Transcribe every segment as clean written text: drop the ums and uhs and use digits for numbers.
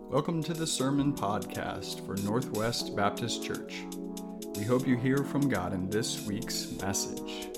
Welcome to the Sermon Podcast for Northwest Baptist Church. We hope you hear from God in this week's message.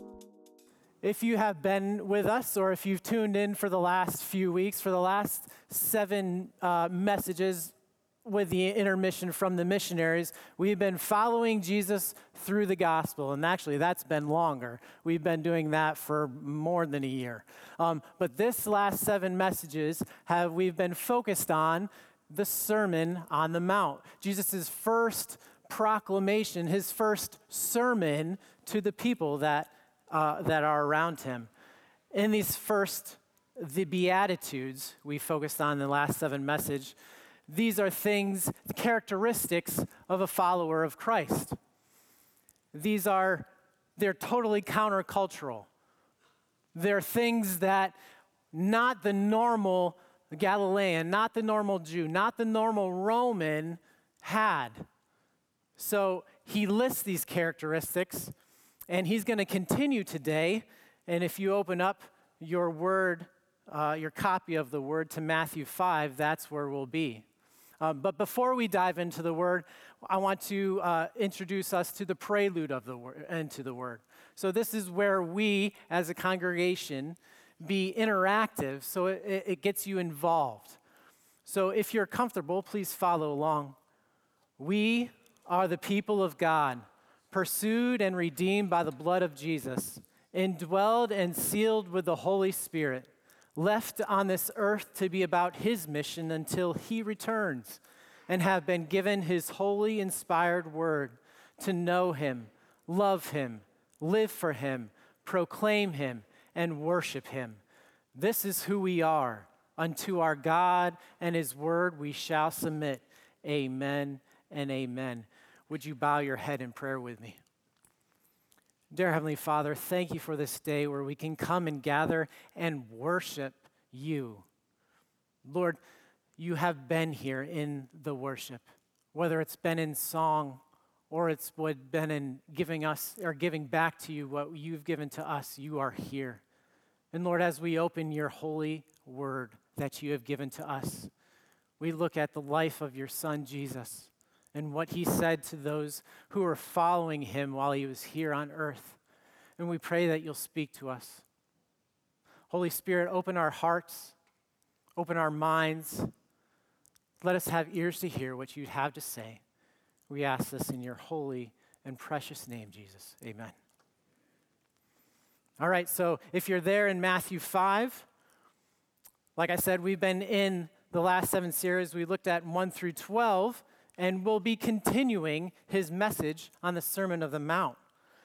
If you have been with us or if you've tuned in for the last few weeks, for the last 7 messages with the intermission from the missionaries, we've been following Jesus through the gospel. And actually, that's been longer. We've been doing that for more than a year. But this last 7 messages we've been focused on the Sermon on the Mount. Jesus' first proclamation, his first sermon to the people that are around him. In the Beatitudes we focused on in the last 7 messages, these are the characteristics of a follower of Christ. They're totally countercultural. They're things that not the normal Galilean, not the normal Jew, not the normal Roman had. So he lists these characteristics, and he's going to continue today. And if you open up your copy of the Word to Matthew 5, that's where we'll be. But before we dive into the Word, I want to introduce us to the prelude of the Word and to the Word. So this is where we, as a congregation, be interactive, so it gets you involved. So if you're comfortable, please follow along. We are the people of God, pursued and redeemed by the blood of Jesus, indwelled and sealed with the Holy Spirit, left on this earth to be about his mission until he returns, and have been given his holy inspired word to know him, love him, live for him, proclaim him, and worship him. This is who we are. Unto our God and his word we shall submit. Amen and amen. Would you bow your head in prayer with me? Dear Heavenly Father, thank you for this day where we can come and gather and worship you. Lord, you have been here in the worship, whether it's been in song or it's been in giving us or giving back to you what you've given to us. You are here. And Lord, as we open your holy word that you have given to us, we look at the life of your Son, Jesus, and what he said to those who were following him while he was here on earth. And we pray that you'll speak to us. Holy Spirit, open our hearts, open our minds. Let us have ears to hear what you'd have to say. We ask this in your holy and precious name, Jesus. Amen. All right, so if you're there in Matthew 5, like I said, we've been in the last 7 series. We looked at 1 through 12, and we'll be continuing his message on the Sermon of the Mount.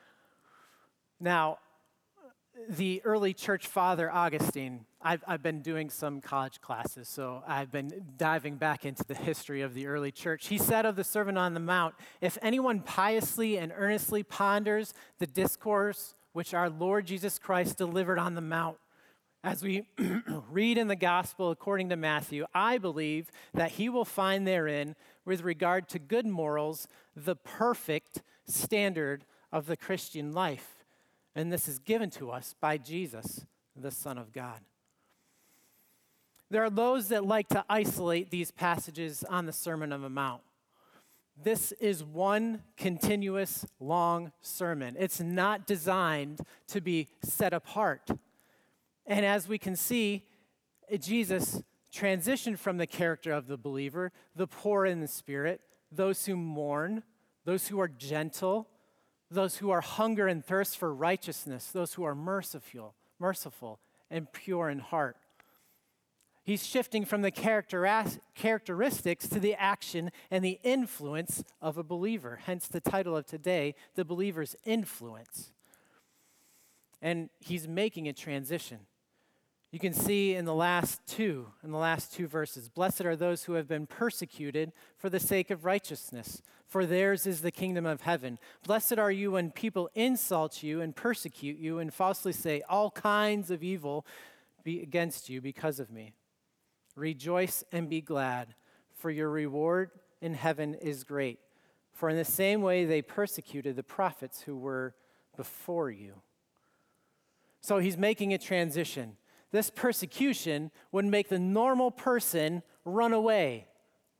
Now, the early church father, Augustine, I've been doing some college classes, so I've been diving back into the history of the early church. He said of the Sermon on the Mount, if anyone piously and earnestly ponders the discourse which our Lord Jesus Christ delivered on the Mount, as we read in the gospel according to Matthew, I believe that he will find therein, with regard to good morals, the perfect standard of the Christian life. And this is given to us by Jesus, the Son of God. There are those that like to isolate these passages on the Sermon on the Mount. This is one continuous long sermon. It's not designed to be set apart. And as we can see, Jesus transitioned from the character of the believer, the poor in the spirit, those who mourn, those who are gentle, those who are hunger and thirst for righteousness, those who are merciful and pure in heart. He's shifting from the characteristics to the action and the influence of a believer. Hence the title of today, The Believer's Influence. And he's making a transition. You can see in the last two verses, blessed are those who have been persecuted for the sake of righteousness, for theirs is the kingdom of heaven. Blessed are you when people insult you and persecute you and falsely say all kinds of evil against you because of me. Rejoice and be glad, for your reward in heaven is great. For in the same way they persecuted the prophets who were before you. So he's making a transition. This persecution would make the normal person run away,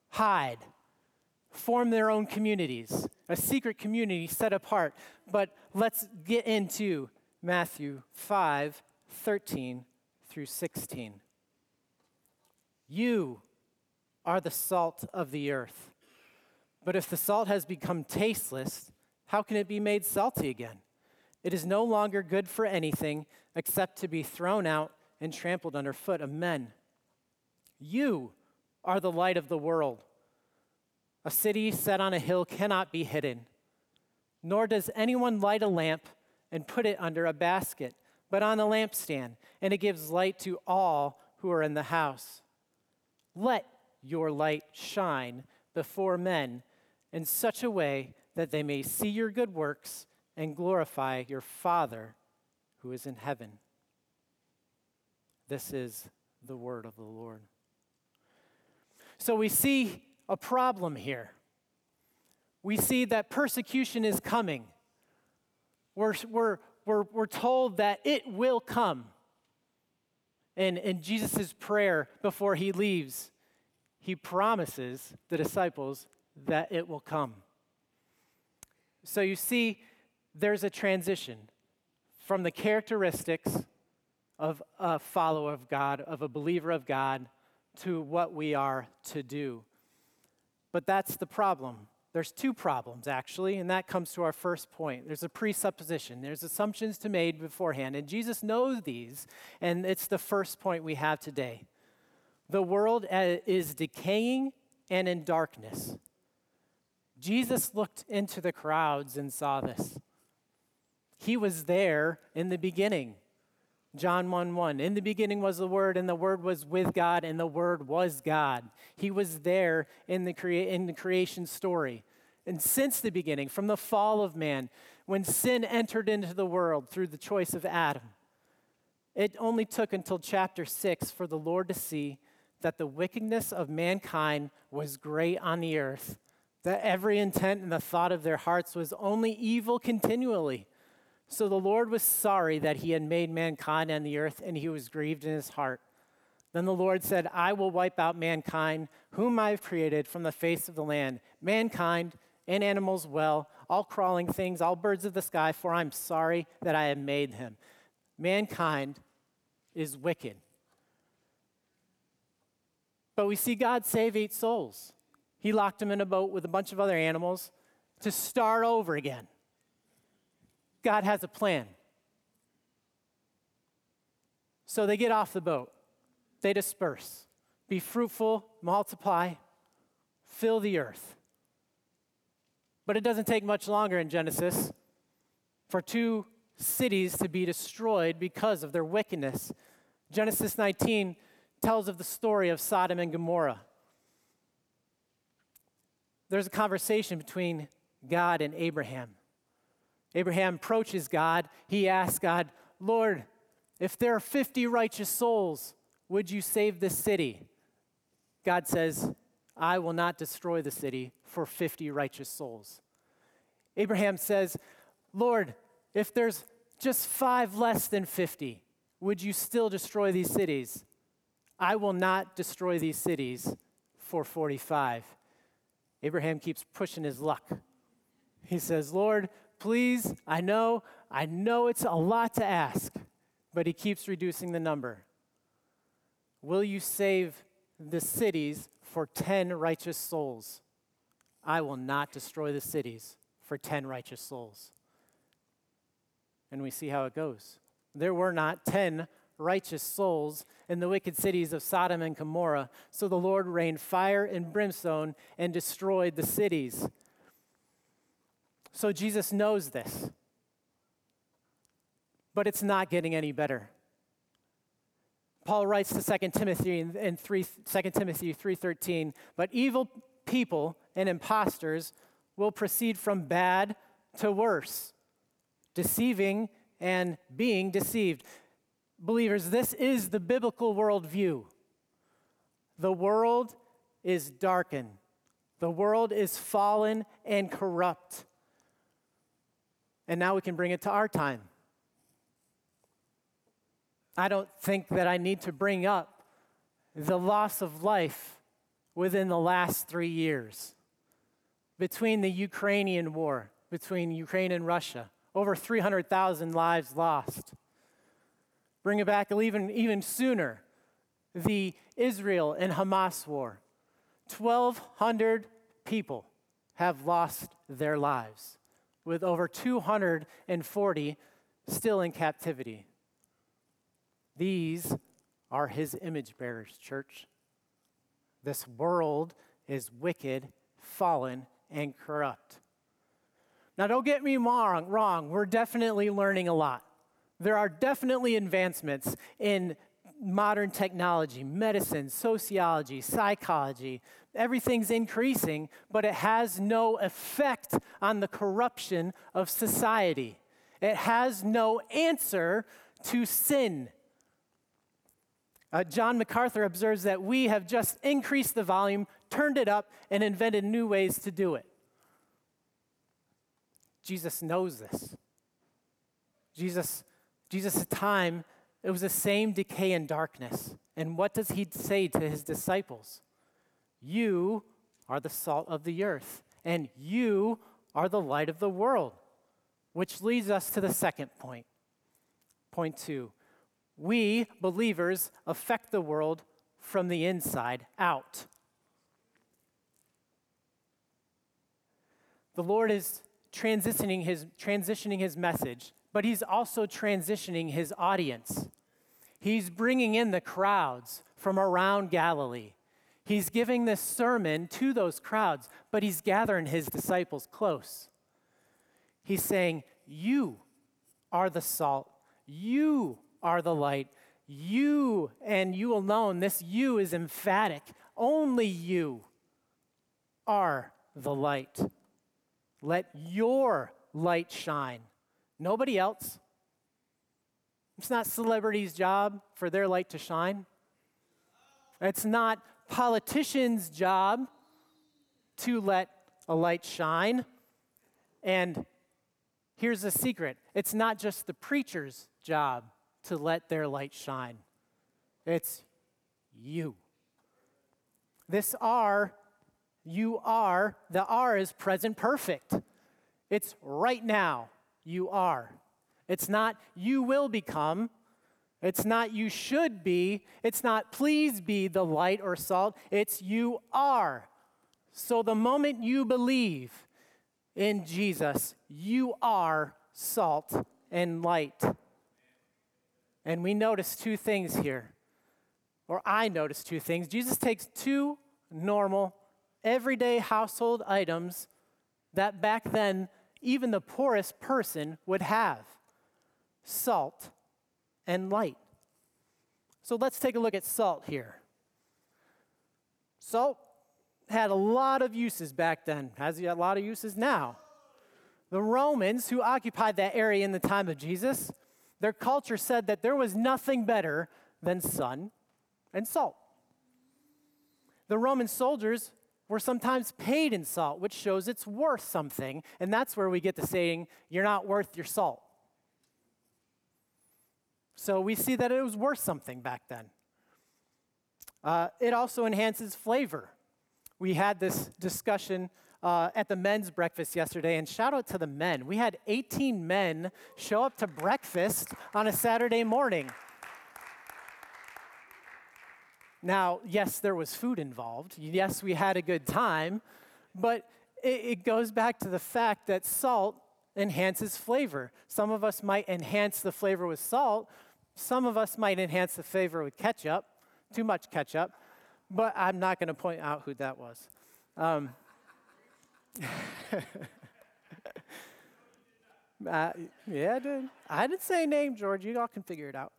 hide, form their own communities, a secret community set apart. But let's get into Matthew 5:13 through 16. You are the salt of the earth. But if the salt has become tasteless, how can it be made salty again? It is no longer good for anything except to be thrown out and trampled underfoot of men. You are the light of the world. A city set on a hill cannot be hidden, nor does anyone light a lamp and put it under a basket, but on a lampstand, and it gives light to all who are in the house. Let your light shine before men in such a way that they may see your good works and glorify your Father who is in heaven. This is the word of the Lord. So we see a problem here. We see that persecution is coming. We're told that it will come. And in Jesus' prayer before he leaves, he promises the disciples that it will come. So you see, there's a transition from the characteristics of a follower of God, of a believer of God, to what we are to do. But that's the problem. There's two problems, actually, and that comes to our first point. There's a presupposition. There's assumptions to made beforehand, and Jesus knows these, and it's the first point we have today. The world is decaying and in darkness. Jesus looked into the crowds and saw this. He was there in the beginning. John 1:1, in the beginning was the Word, and the Word was with God, and the Word was God. He was there in the creation story. And since the beginning, from the fall of man, when sin entered into the world through the choice of Adam, it only took until chapter 6 for the Lord to see that the wickedness of mankind was great on the earth, that every intent and the thought of their hearts was only evil continually. So the Lord was sorry that he had made mankind on the earth, and he was grieved in his heart. Then the Lord said, I will wipe out mankind, whom I have created from the face of the land, mankind and animals well, all crawling things, all birds of the sky, for I'm sorry that I have made him. Mankind is wicked. But we see God save 8 souls. He locked them in a boat with a bunch of other animals to start over again. God has a plan. So they get off the boat. They disperse. Be fruitful, multiply, fill the earth. But it doesn't take much longer in Genesis for 2 cities to be destroyed because of their wickedness. Genesis 19 tells of the story of Sodom and Gomorrah. There's a conversation between God and Abraham. Abraham approaches God. He asks God, Lord, if there are 50 righteous souls, would you save this city? God says, I will not destroy the city for 50 righteous souls. Abraham says, Lord, if there's just 5 less than 50, would you still destroy these cities? I will not destroy these cities for 45. Abraham keeps pushing his luck. He says, Lord, please, I know it's a lot to ask, but he keeps reducing the number. Will you save the cities for 10 righteous souls? I will not destroy the cities for 10 righteous souls. And we see how it goes. There were not 10 righteous souls in the wicked cities of Sodom and Gomorrah, so the Lord rained fire and brimstone and destroyed the cities. So Jesus knows this. But it's not getting any better. Paul writes to 2 Timothy 3:13, but evil people and impostors will proceed from bad to worse, deceiving and being deceived. Believers, this is the biblical worldview. The world is darkened. The world is fallen and corrupt. And now we can bring it to our time. I don't think that I need to bring up the loss of life within the last 3 years. Between the Ukrainian war, between Ukraine and Russia, over 300,000 lives lost. Bring it back even sooner, the Israel and Hamas war. 1,200 people have lost their lives, with over 240 still in captivity. These are his image bearers, church. This world is wicked, fallen, and corrupt. Now, don't get me wrong. We're definitely learning a lot. There are definitely advancements in modern technology, medicine, sociology, psychology. Everything's increasing, but it has no effect on the corruption of society. It has no answer to sin. John MacArthur observes that we have just increased the volume, turned it up, and invented new ways to do it. Jesus knows this. Jesus' time, it was the same decay and darkness. And what does he say to his disciples? You are the salt of the earth, and you are the light of the world. Which leads us to the second point. Point 2. We, believers, affect the world from the inside out. The Lord is transitioning his message, but he's also transitioning his audience. He's bringing in the crowds from around Galilee. He's giving this sermon to those crowds, but he's gathering his disciples close. He's saying, you are the salt. You are the light. You and you alone, this you is emphatic. Only you are the light. Let your light shine. Nobody else. It's not celebrities' job for their light to shine. It's not politicians' job to let a light shine. And here's the secret. It's not just the preacher's job to let their light shine. It's you. You are, the R is present perfect. It's right now, you are. It's not you will become. It's not you should be. It's not please be the light or salt. It's you are. So the moment you believe in Jesus, you are salt and light. And we notice two things here, or I notice two things. Jesus takes two normal, everyday household items that back then even the poorest person would have: salt and light. So let's take a look at salt here. Salt had a lot of uses back then, has a lot of uses now. The Romans, who occupied that area in the time of Jesus, their culture said that there was nothing better than sun and salt. The Roman soldiers were sometimes paid in salt, which shows it's worth something, and that's where we get the saying, you're not worth your salt. So we see that it was worth something back then. It also enhances flavor. We had this discussion at the men's breakfast yesterday, and shout out to the men. We had 18 men show up to breakfast on a Saturday morning. Now, yes, there was food involved. Yes, we had a good time, but it goes back to the fact that salt enhances flavor. Some of us might enhance the flavor with salt. Some of us might enhance the flavor with ketchup, too much ketchup, but I'm not going to point out who that was. Yeah, I did. I didn't say a name, George. You all can figure it out.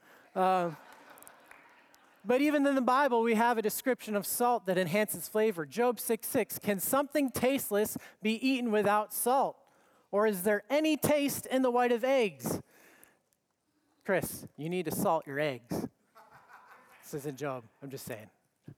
But even in the Bible, we have a description of salt that enhances flavor. Job 6:6, can something tasteless be eaten without salt? Or is there any taste in the white of eggs? Chris, you need to salt your eggs. This isn't Job, I'm just saying.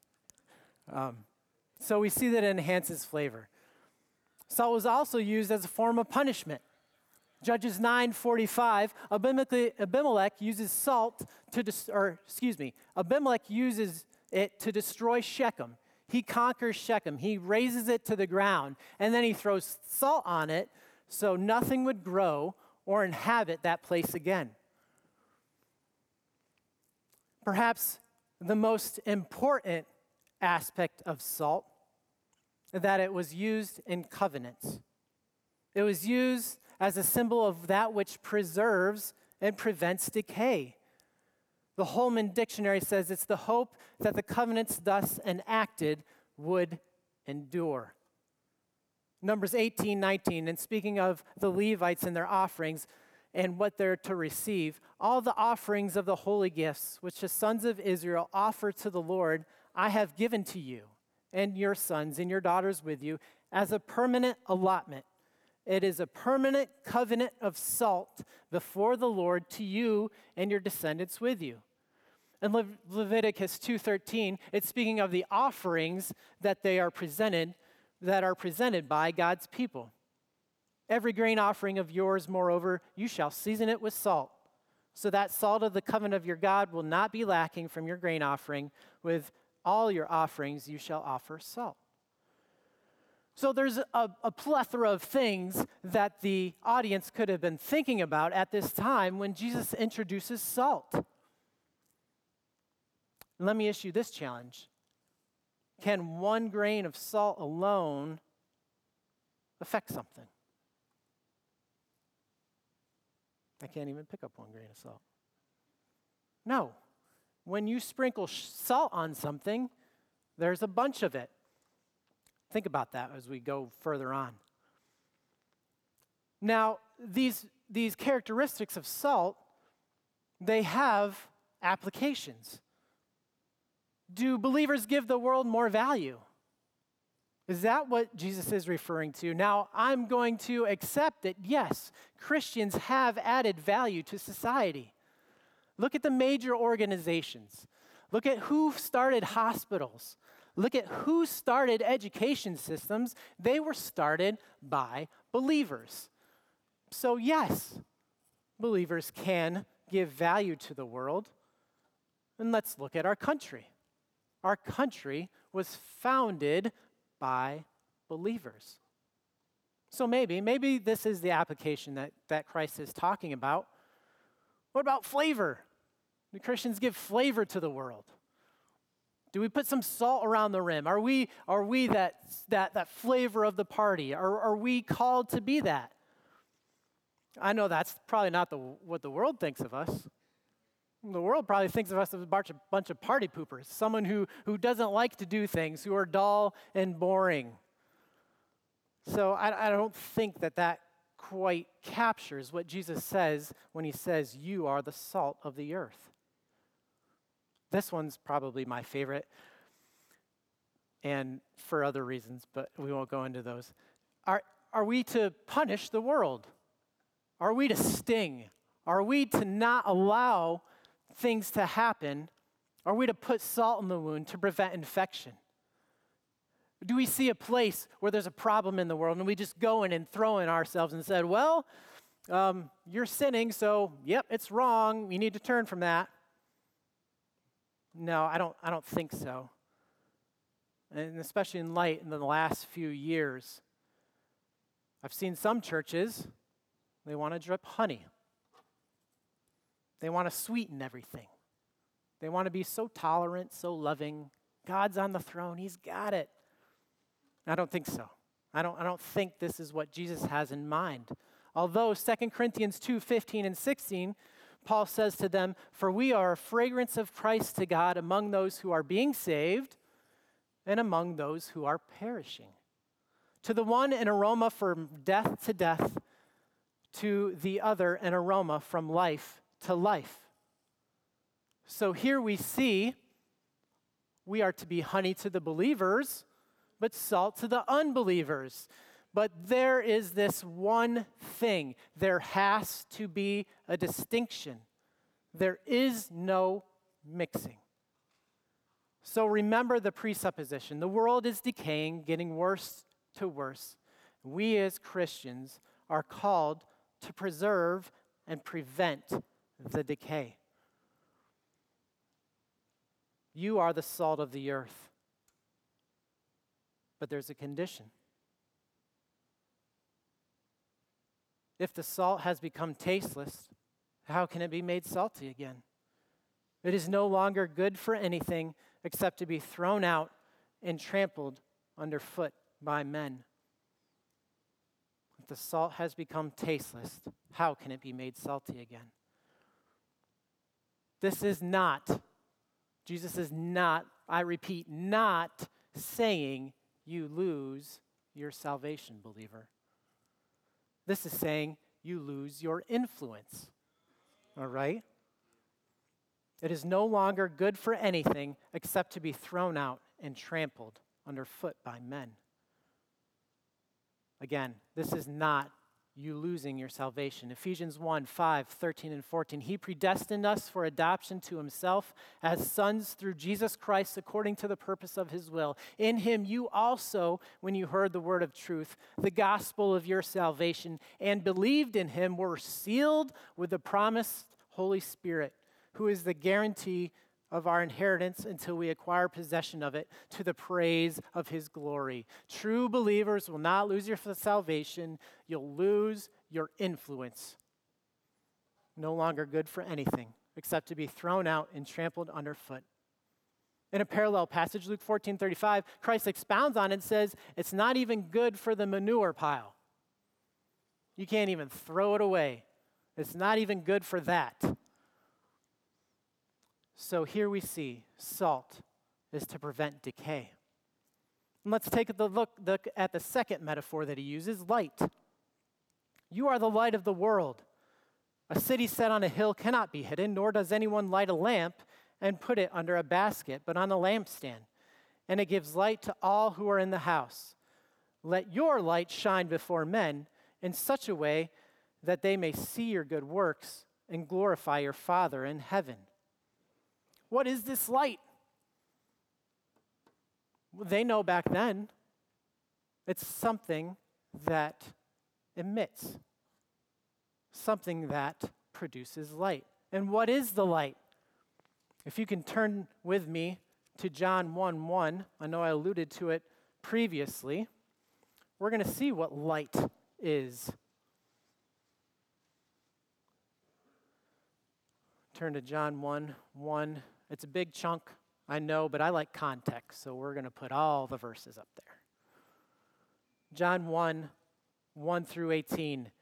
So we see that it enhances flavor. Salt was also used as a form of punishment. Judges 9:45, Abimelech uses salt to Abimelech uses it to destroy Shechem. He conquers Shechem. He razes it to the ground, and then he throws salt on it so nothing would grow or inhabit that place again. Perhaps the most important aspect of salt, that it was used in covenants. It was used as a symbol of that which preserves and prevents decay. The Holman Dictionary says it's the hope that the covenants thus enacted would endure. Numbers 18:19, and speaking of the Levites and their offerings and what they're to receive, all the offerings of the holy gifts which the sons of Israel offer to the Lord, I have given to you and your sons and your daughters with you as a permanent allotment. It is a permanent covenant of salt before the Lord to you and your descendants with you. In Leviticus 2:13, it's speaking of the offerings that are presented by God's people. Every grain offering of yours, moreover, you shall season it with salt, so that salt of the covenant of your God will not be lacking from your grain offering. With all your offerings you shall offer salt. So there's a plethora of things that the audience could have been thinking about at this time when Jesus introduces salt. Let me issue this challenge. Can one grain of salt alone affect something? I can't even pick up one grain of salt. No. When you sprinkle salt on something, there's a bunch of it. Think about that as we go further on. Now, these characteristics of salt, they have applications. Do believers give the world more value? Is that what Jesus is referring to? Now, I'm going to accept that, yes, Christians have added value to society. Look at the major organizations. Look at who started hospitals. Look at who started education systems. They were started by believers. So yes, believers can give value to the world. And let's look at our country. Our country was founded by believers. So maybe this is the application that Christ is talking about. What about flavor? Do Christians give flavor to the world? Do we put some salt around the rim? Are we that flavor of the party? Are we called to be that? I know that's probably not what the world thinks of us. The world probably thinks of us as a bunch of party poopers, someone who doesn't like to do things, who are dull and boring. So I don't think that quite captures what Jesus says when he says, you are the salt of the earth. This one's probably my favorite, and for other reasons, but we won't go into those. Are we to punish the world? Are we to sting? Are we to not allow things to happen? Are we to put salt in the wound to prevent infection? Do we see a place where there's a problem in the world and we just go in and throw in ourselves and said, well, you're sinning, so yep, it's wrong. You need to turn from that. No, I don't think so. And especially in light in the last few years, I've seen some churches, they want to drip honey. They want to sweeten everything. They want to be so tolerant, so loving. God's on the throne. He's got it. I don't think so. I don't think this is what Jesus has in mind. Although 2 Corinthians 2:15 and 16, Paul says to them, for we are a fragrance of Christ to God among those who are being saved and among those who are perishing. To the one, an aroma from death to death. To the other, an aroma from life to life. So here we see we are to be honey to the believers, but salt to the unbelievers. But there is this one thing. There has to be a distinction. There is no mixing. So remember the presupposition. The world is decaying, getting worse to worse. We as Christians are called to preserve and prevent the decay. You are the salt of the earth. But there's a condition. If the salt has become tasteless, how can it be made salty again? It is no longer good for anything except to be thrown out and trampled underfoot by men. If the salt has become tasteless, how can it be made salty again? Jesus is not, I repeat, not saying you lose your salvation, believer. This is saying you lose your influence, all right? It is no longer good for anything except to be thrown out and trampled underfoot by men. Again, this is not you losing your salvation. Ephesians 1, 5, 13, and 14. He predestined us for adoption to himself as sons through Jesus Christ according to the purpose of his will. In him you also, when you heard the word of truth, the gospel of your salvation, and believed in him, were sealed with the promised Holy Spirit, who is the guarantee of our inheritance until we acquire possession of it, to the praise of his glory. True believers will not lose your salvation. You'll lose your influence. No longer good for anything except to be thrown out and trampled underfoot. In a parallel passage, Luke 14:35, Christ expounds on it and says, it's not even good for the manure pile. You can't even throw it away. It's not even good for that. So here we see salt is to prevent decay. And let's take a look at the second metaphor that he uses, light. You are the light of the world. A city set on a hill cannot be hidden, nor does anyone light a lamp and put it under a basket, but on a lampstand. And it gives light to all who are in the house. Let your light shine before men in such a way that they may see your good works and glorify your Father in heaven. What is this light? Well, they know back then it's something that emits, something that produces light. And what is the light? If you can turn with me to John 1:1, I know I alluded to it previously, we're going to see what light is. Turn to John 1:1. It's a big chunk, I know, but I like context, so we're going to put all the verses up there. John 1:1 through 18.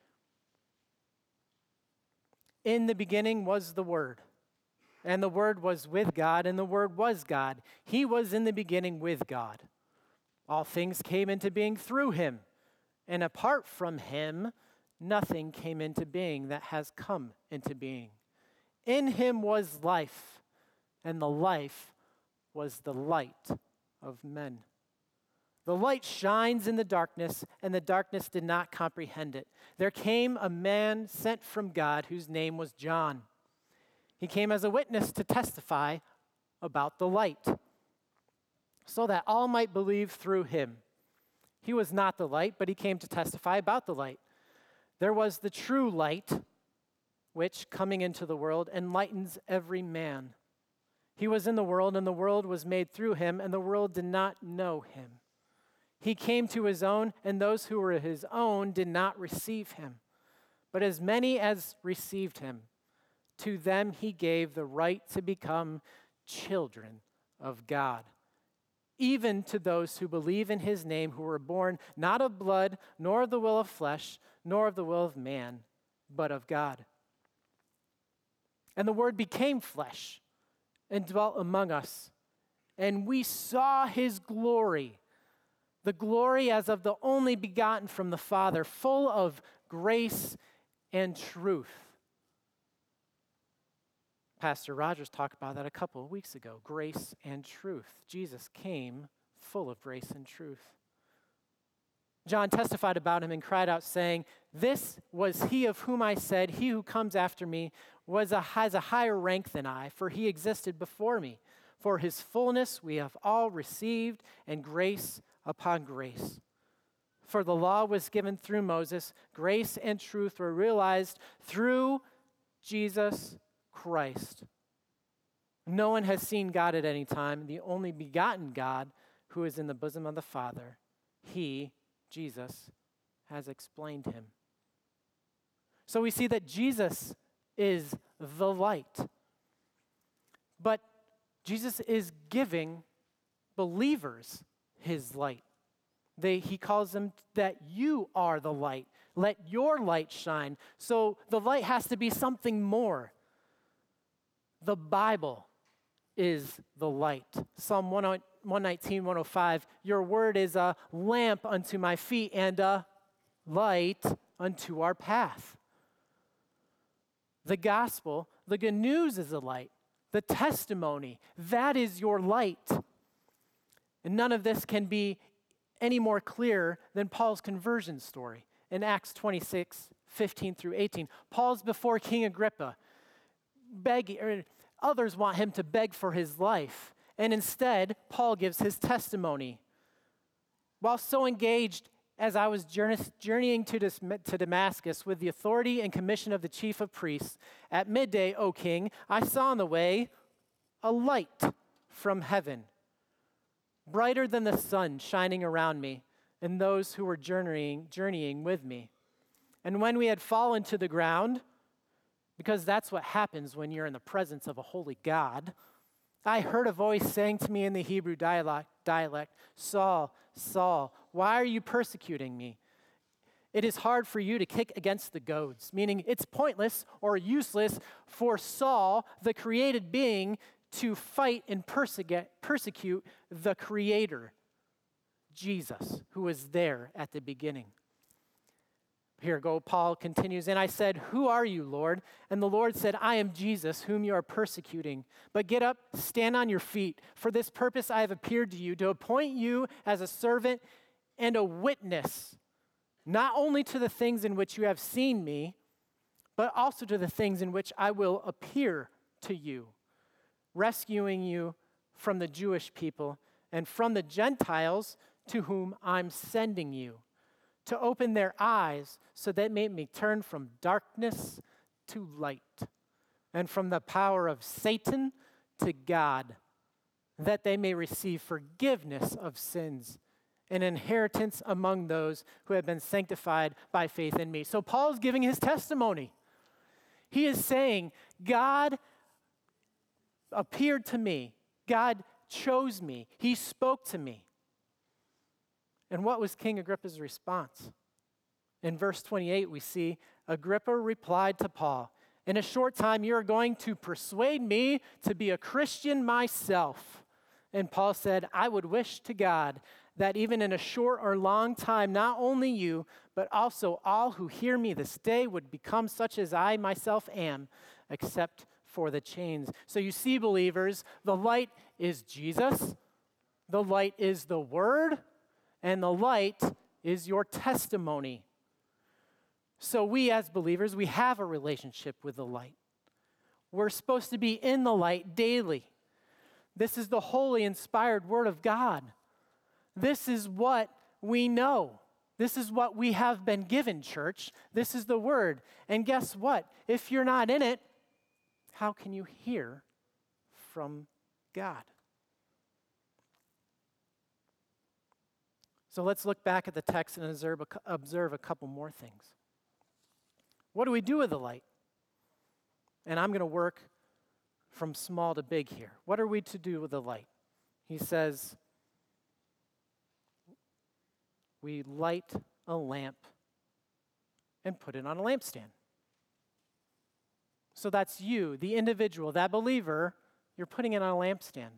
In the beginning was the Word, and the Word was with God, and the Word was God. He was in the beginning with God. All things came into being through him, and apart from him, nothing came into being that has come into being. In him was life, and the life was the light of men. The light shines in the darkness, and the darkness did not comprehend it. There came a man sent from God whose name was John. He came as a witness to testify about the light, so that all might believe through him. He was not the light, but he came to testify about the light. There was the true light, which, coming into the world, enlightens every man. He was in the world, and the world was made through him, and the world did not know him. He came to his own, and those who were his own did not receive him. But as many as received him, to them he gave the right to become children of God, even to those who believe in his name, who were born not of blood, nor of the will of flesh, nor of the will of man, but of God. And the Word became flesh and dwelt among us, and we saw his glory, the glory as of the only begotten from the Father, full of grace and truth. Pastor Rogers talked about that a couple of weeks ago, grace and truth. Jesus came full of grace and truth. John testified about him and cried out, saying, "This was he of whom I said, he who comes after me has a higher rank than I, for he existed before me. For his fullness we have all received, and grace upon grace. For the law was given through Moses, grace and truth were realized through Jesus Christ. No one has seen God at any time, the only begotten God who is in the bosom of the Father he, Jesus, has explained him. So we see that Jesus is the light. But Jesus is giving believers his light. He calls them that you are the light. Let your light shine. So the light has to be something more. The Bible is the light. Psalm 119, 105, your word is a lamp unto my feet and a light unto our path. The gospel, the good news is a light. The testimony, that is your light. And none of this can be any more clear than Paul's conversion story in Acts 26, 15 through 18. Paul's before King Agrippa, others want him to beg for his life. And instead, Paul gives his testimony. While so engaged as I was journeying to Damascus with the authority and commission of the chief of priests, at midday, O king, I saw on the way a light from heaven, brighter than the sun, shining around me and those who were journeying with me. And when we had fallen to the ground, because that's what happens when you're in the presence of a holy God, I heard a voice saying to me in the Hebrew dialect, Saul, Saul, why are you persecuting me? It is hard for you to kick against the goads, meaning it's pointless or useless for Saul, the created being, to fight and persecute the Creator, Jesus, who was there at the beginning. Paul continues, and I said, who are you, Lord? And the Lord said, I am Jesus, whom you are persecuting. But get up, stand on your feet. For this purpose I have appeared to you, to appoint you as a servant and a witness, not only to the things in which you have seen me, but also to the things in which I will appear to you, rescuing you from the Jewish people and from the Gentiles to whom I'm sending you, to open their eyes so that they may turn from darkness to light, and from the power of Satan to God, that they may receive forgiveness of sins, an inheritance among those who have been sanctified by faith in me. So Paul's giving his testimony. He is saying, God appeared to me. God chose me. He spoke to me. And what was King Agrippa's response? In verse 28, we see Agrippa replied to Paul, in a short time, you are going to persuade me to be a Christian myself. And Paul said, I would wish to God that even in a short or long time, not only you, but also all who hear me this day would become such as I myself am, except for the chains. So you see, believers, the light is Jesus, the light is the Word, and the light is your testimony. So we as believers, we have a relationship with the light. We're supposed to be in the light daily. This is the holy, inspired Word of God. This is what we know. This is what we have been given, church. This is the Word. And guess what? If you're not in it, how can you hear from God? So let's look back at the text and observe a couple more things. What do we do with the light? And I'm going to work from small to big here. What are we to do with the light? He says, we light a lamp and put it on a lampstand. So that's you, the individual, that believer, you're putting it on a lampstand.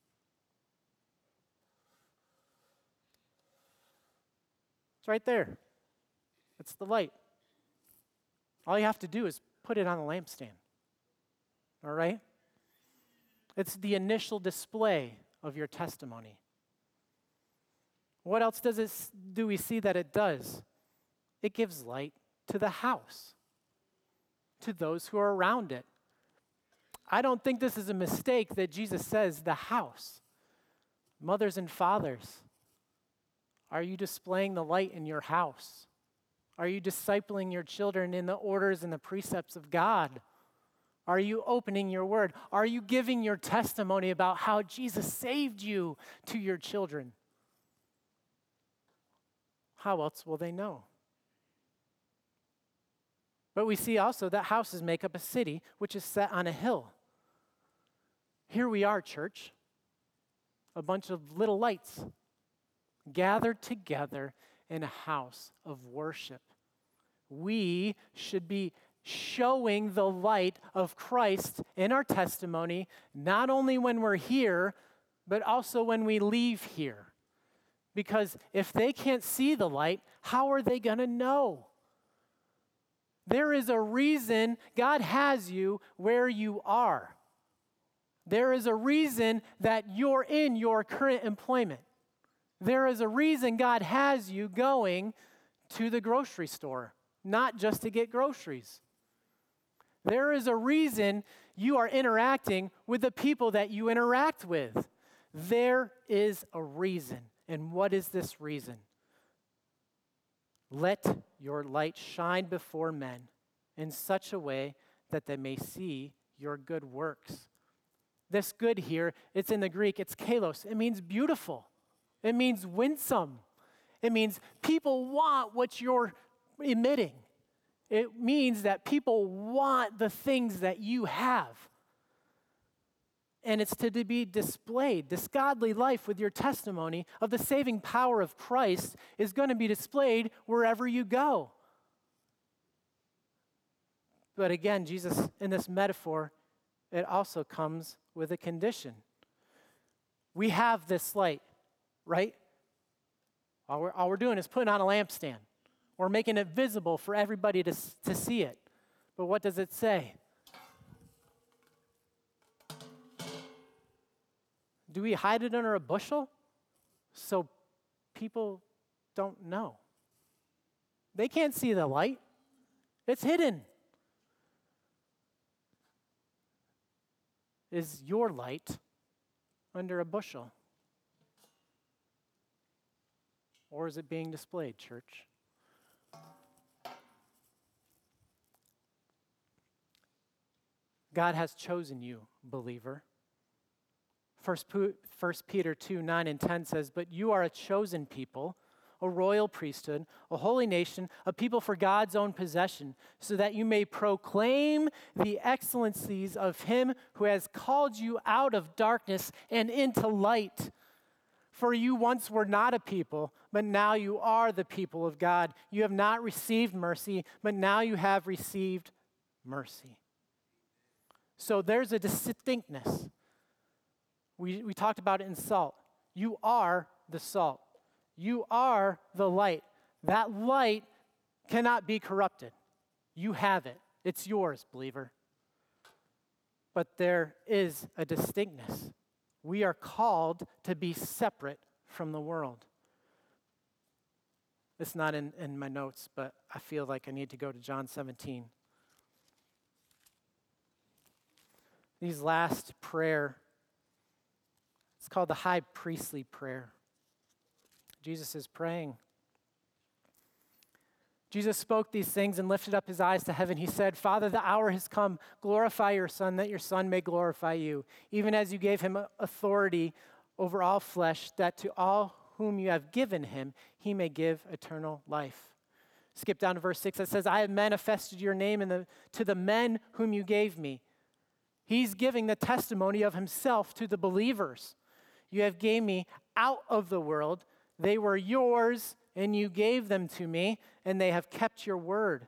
It's right there. It's the light. All you have to do is put it on a lampstand. All right? It's the initial display of your testimony. What else do we see that it does? It gives light to the house, to those who are around it. I don't think this is a mistake that Jesus says the house. Mothers and fathers, are you displaying the light in your house? Are you discipling your children in the orders and the precepts of God? Are you opening your word? Are you giving your testimony about how Jesus saved you to your children? how else will they know? But we see also that houses make up a city which is set on a hill. Here we are, church, a bunch of little lights gathered together in a house of worship. We should be showing the light of Christ in our testimony, not only when we're here, but also when we leave here. Because if they can't see the light, how are they going to know? There is a reason God has you where you are. There is a reason that you're in your current employment. There is a reason God has you going to the grocery store, not just to get groceries. There is a reason you are interacting with the people that you interact with. There is a reason. And what is this reason? Let your light shine before men in such a way that they may see your good works. This good here, it's in the Greek, it's kalos. It means beautiful. It means winsome. It means people want what you're emitting. It means that people want the things that you have. And it's to be displayed. This godly life with your testimony of the saving power of Christ is going to be displayed wherever you go. But again, Jesus, in this metaphor, it also comes with a condition. We have this light, right? All we're doing is putting on a lampstand. We're making it visible for everybody to see it. But what does it say? Do we hide it under a bushel so people don't know? They can't see the light. It's hidden. Is your light under a bushel? Or is it being displayed, church? God has chosen you, believer. 1 Peter 2, 9 and 10 says, "But you are a chosen people, a royal priesthood, a holy nation, a people for God's own possession, so that you may proclaim the excellencies of him who has called you out of darkness and into light. For you once were not a people, but now you are the people of God. You have not received mercy, but now you have received mercy." So there's a distinctness. We talked about it in salt. You are the salt. You are the light. That light cannot be corrupted. You have it. It's yours, believer. But there is a distinctness. We are called to be separate from the world. It's not in my notes, but I feel like I need to go to John 17. These last prayer, it's called the high priestly prayer. Jesus is praying. Jesus spoke these things and lifted up his eyes to heaven. He said, "Father, the hour has come. Glorify your Son, that your Son may glorify you, even as you gave him authority over all flesh, that to all whom you have given him, he may give eternal life." Skip down to verse 6. It says, "I have manifested your name to the men whom you gave me." He's giving the testimony of himself to the believers. "You have gave me out of the world. They were yours, and you gave them to me, and they have kept your word."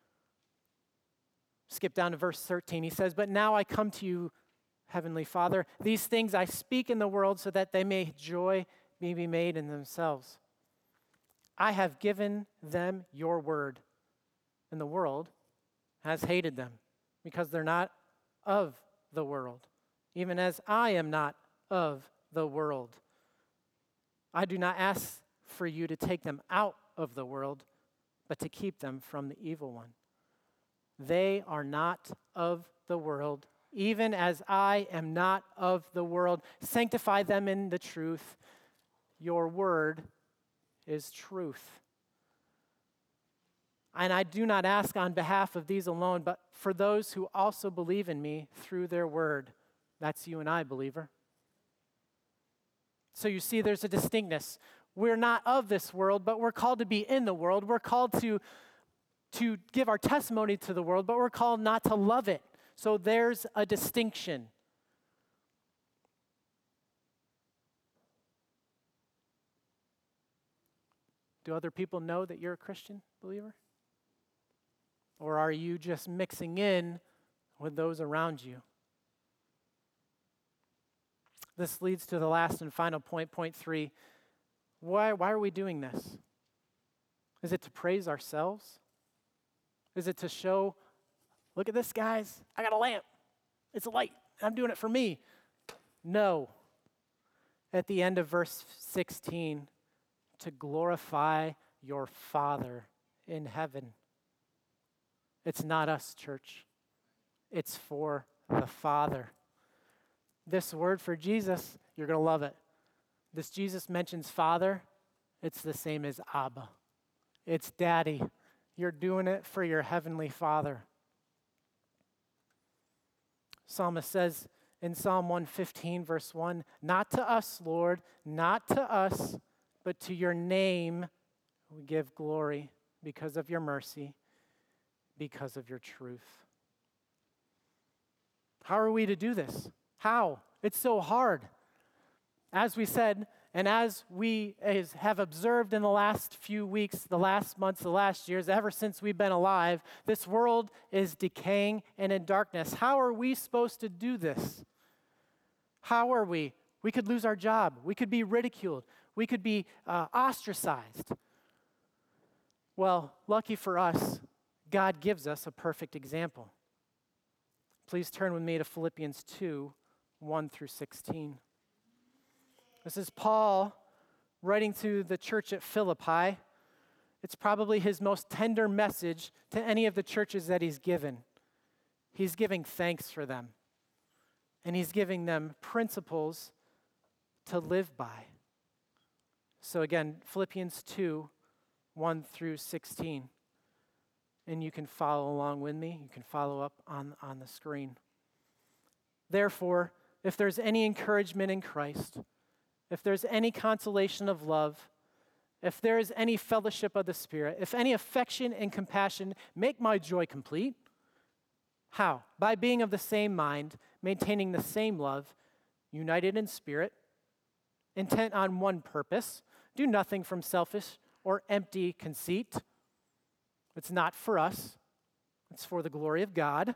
Skip down to verse 13. He says, "But now I come to you, Heavenly Father. These things I speak in the world so that they may joy be made in themselves. I have given them your word, and the world has hated them because they're not of the world, even as I am not of the world. I do not ask for you to take them out of the world, but to keep them from the evil one. They are not of the world, even as I am not of the world. Sanctify them in the truth. Your word is truth. And I do not ask on behalf of these alone, but for those who also believe in me through their word." That's you and I, believer. So you see, there's a distinctness. We're not of this world, but we're called to be in the world. We're called to give our testimony to the world, but we're called not to love it. So there's a distinction. Do other people know that you're a Christian believer? Or are you just mixing in with those around you? This leads to the last and final point, point 3. Why are we doing this? Is it to praise ourselves? Is it to show, look at this, guys, I got a lamp. It's a light. I'm doing it for me. No. At the end of verse 16, to glorify your Father in heaven. It's not us, church. It's for the Father. This word for Jesus, you're going to love it. This Jesus mentions Father. It's the same as Abba. It's Daddy. You're doing it for your heavenly Father. Psalmist says in Psalm 115, verse 1, not to us, Lord, not to us, but to your name we give glory because of your mercy, because of your truth. How are we to do this? How? It's so hard. As we said, and as we have observed in the last few weeks, the last months, the last years, ever since we've been alive, this world is decaying and in darkness. How are we supposed to do this? How are we? We could lose our job. We could be ridiculed. We could be ostracized. Well, lucky for us, God gives us a perfect example. Please turn with me to Philippians 2, 1 through 16. This is Paul writing to the church at Philippi. It's probably his most tender message to any of the churches that he's given. He's giving thanks for them. And he's giving them principles to live by. So again, Philippians 2, 1 through 16. And you can follow along with me. You can follow up on the screen. Therefore, if there's any encouragement in Christ, if there's any consolation of love, if there is any fellowship of the Spirit, if any affection and compassion, make my joy complete. How? By being of the same mind, maintaining the same love, united in spirit, intent on one purpose. Do nothing from selfish or empty conceit. It's not for us. It's for the glory of God.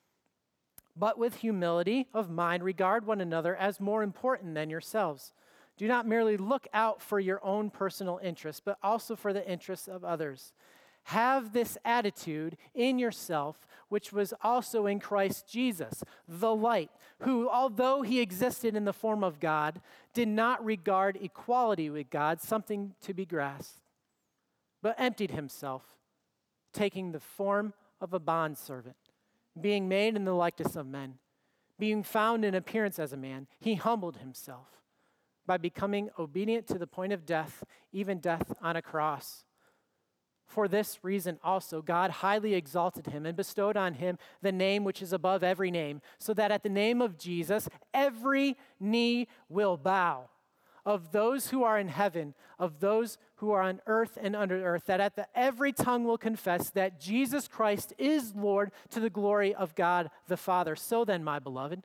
But with humility of mind, regard one another as more important than yourselves. Do not merely look out for your own personal interests, but also for the interests of others. Have this attitude in yourself, which was also in Christ Jesus, the light, who, although he existed in the form of God, did not regard equality with God something to be grasped, but emptied himself, taking the form of a bondservant, being made in the likeness of men, being found in appearance as a man, he humbled himself by becoming obedient to the point of death, even death on a cross. For this reason also God highly exalted him and bestowed on him the name which is above every name, so that at the name of Jesus every knee will bow, of those who are in heaven, of those who are on earth and under earth, that every tongue will confess that Jesus Christ is Lord, to the glory of God the Father. So then, my beloved,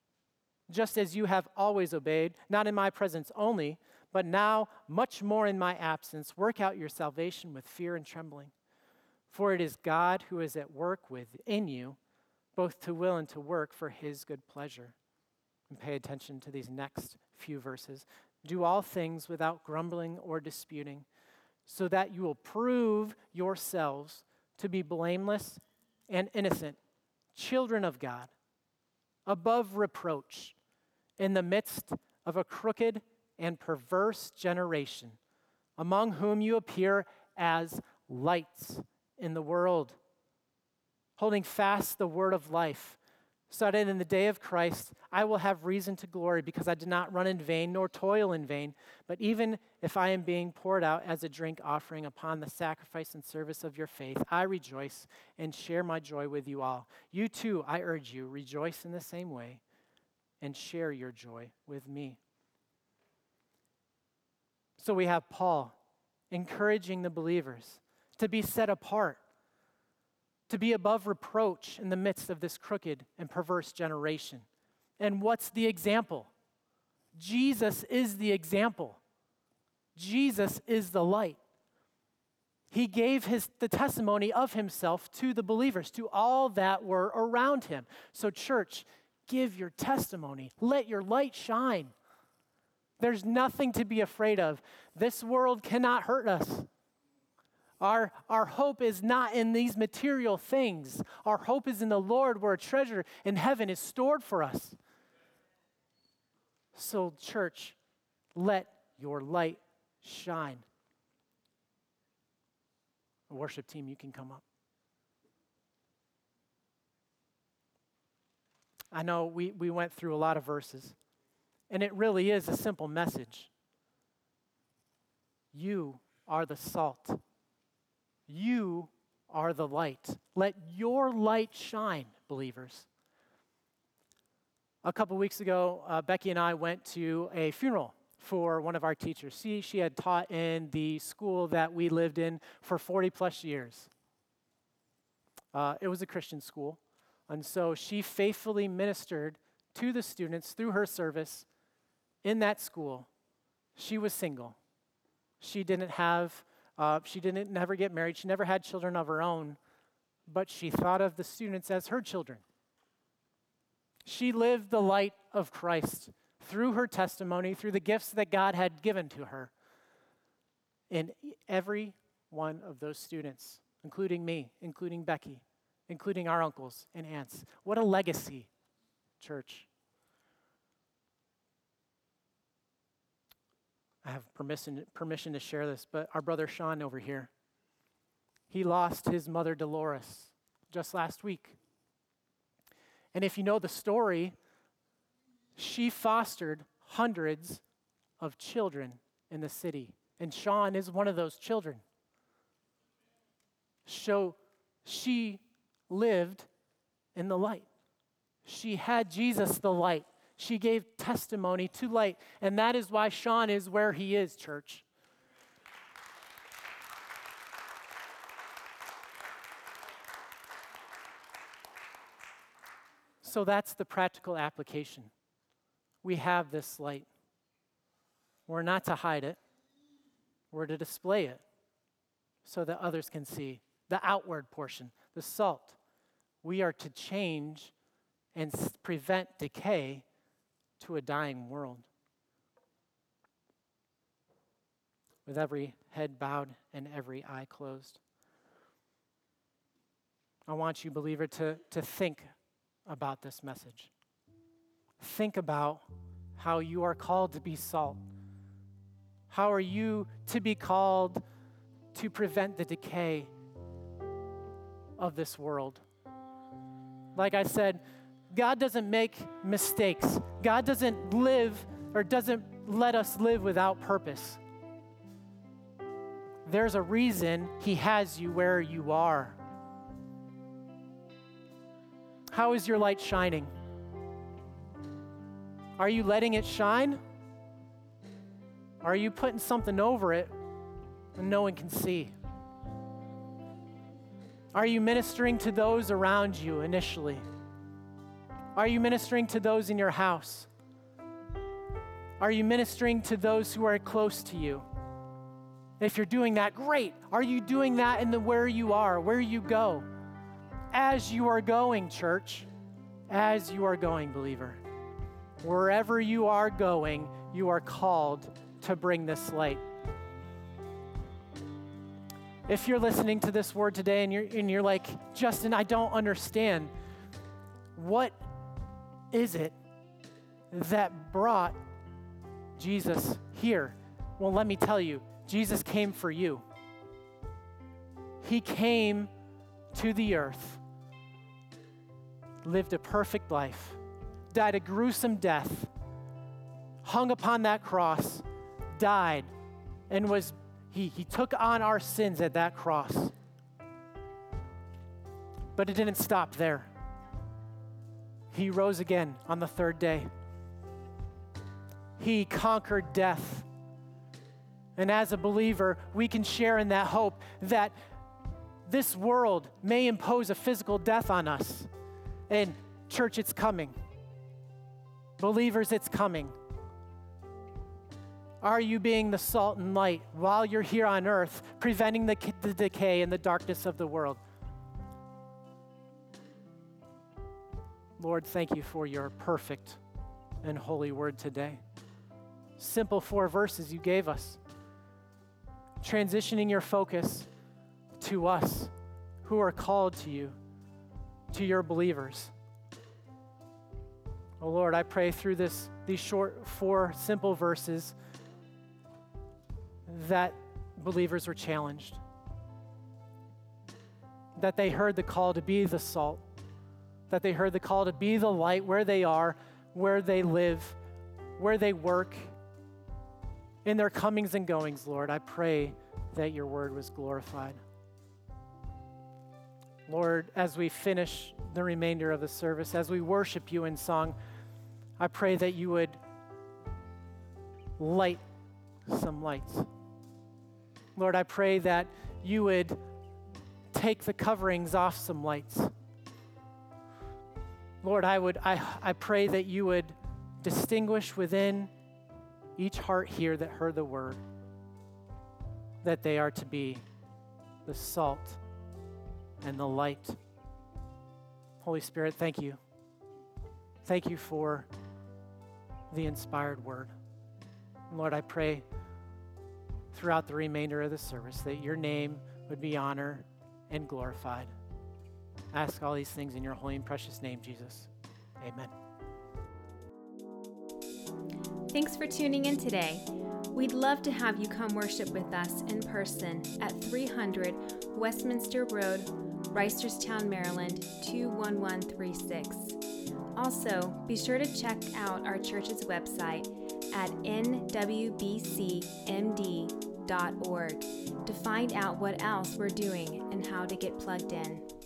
just as you have always obeyed, not in my presence only, but now much more in my absence, work out your salvation with fear and trembling. For it is God who is at work within you, both to will and to work for his good pleasure. And pay attention to these next few verses. Do all things without grumbling or disputing, so that you will prove yourselves to be blameless and innocent, children of God, above reproach, in the midst of a crooked and perverse generation, among whom you appear as lights in the world, holding fast the word of life, so that in the day of Christ I will have reason to glory, because I did not run in vain nor toil in vain. But even if I am being poured out as a drink offering upon the sacrifice and service of your faith, I rejoice and share my joy with you all. You too, I urge you, rejoice in the same way and share your joy with me. So we have Paul encouraging the believers to be set apart, to be above reproach in the midst of this crooked and perverse generation. And what's the example? Jesus is the example. Jesus is the light. He gave the testimony of himself to the believers, to all that were around him. So church, give your testimony. Let your light shine. There's nothing to be afraid of. This world cannot hurt us. Our hope is not in these material things. Our hope is in the Lord, where a treasure in heaven is stored for us. So church, let your light shine. Worship team, you can come up. I know we went through a lot of verses, and it really is a simple message. You are the salt. You are the light. Let your light shine, believers. A couple weeks ago, Becky and I went to a funeral for one of our teachers. She had taught in the school that we lived in for 40 plus years. It was a Christian school, and so she faithfully ministered to the students through her service in that school. She was single. She didn't never get married. She never had children of her own, but she thought of the students as her children. She lived the light of Christ through her testimony, through the gifts that God had given to her. And every one of those students, including me, including Becky, including our uncles and aunts. What a legacy, church. I have permission to share this, but our brother Sean over here, he lost his mother Dolores just last week. And if you know the story, she fostered hundreds of children in the city. And Sean is one of those children. So she lived in the light. She had Jesus the light. She gave testimony to light. And that is why Sean is where he is, church. So that's the practical application. We have this light. We're not to hide it. We're to display it so that others can see the outward portion, the salt. We are to change and prevent decay to a dying world. With every head bowed and every eye closed, I want you, believer, to think about this message. Think about how you are called to be salt. How are you to be called to prevent the decay of this world? Like I said, God doesn't make mistakes. God doesn't let us live without purpose. There's a reason He has you where you are. How is your light shining? Are you letting it shine? Are you putting something over it and no one can see? Are you ministering to those around you initially? Are you ministering to those in your house? Are you ministering to those who are close to you? If you're doing that, great. Are you doing that in where you are, where you go? As you are going, church, as you are going, believer, wherever you are going, you are called to bring this light. If you're listening to this word today and you're like, Justin, I don't understand, what is it that brought Jesus here? Well, let me tell you, Jesus came for you. He came to the earth, lived a perfect life, died a gruesome death, hung upon that cross, died, and he took on our sins at that cross. But it didn't stop there. He rose again on the third day. He conquered death. And as a believer, we can share in that hope that this world may impose a physical death on us. And church, it's coming. Believers, it's coming. Are you being the salt and light while you're here on earth, preventing the decay and the darkness of the world? Lord, thank you for your perfect and holy word today. Simple 4 verses you gave us. Transitioning your focus to us who are called to you, to your believers. Oh Lord, I pray through these short 4 simple verses that believers were challenged, that they heard the call to be the salt, that they heard the call to be the light where they are, where they live, where they work, in their comings and goings, Lord. I pray that your word was glorified. Lord, as we finish the remainder of the service, as we worship you in song, I pray that you would light some lights. Lord, I pray that you would take the coverings off some lights. Lord, I pray that you would distinguish within each heart here that heard the word that they are to be the salt and the light. Holy Spirit, thank you. Thank you for the inspired word. Lord, I pray throughout the remainder of the service that your name would be honored and glorified. I ask all these things in your holy and precious name, Jesus. Amen. Thanks for tuning in today. We'd love to have you come worship with us in person at 300 Westminster Road, Reisterstown, Maryland, 21136. Also, be sure to check out our church's website at nwbcmd.org to find out what else we're doing and how to get plugged in.